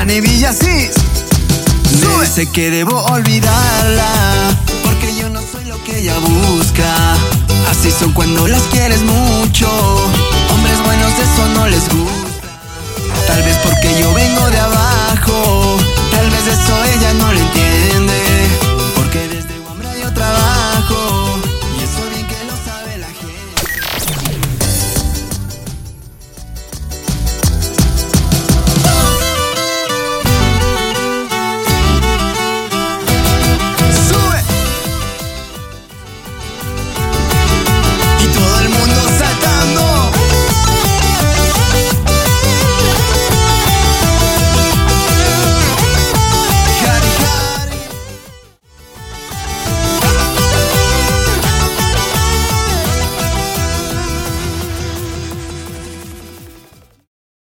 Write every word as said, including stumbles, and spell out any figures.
Dani Villasís. Me sé que debo olvidarla, porque yo no soy lo que ella busca. Así son cuando las quieres mucho.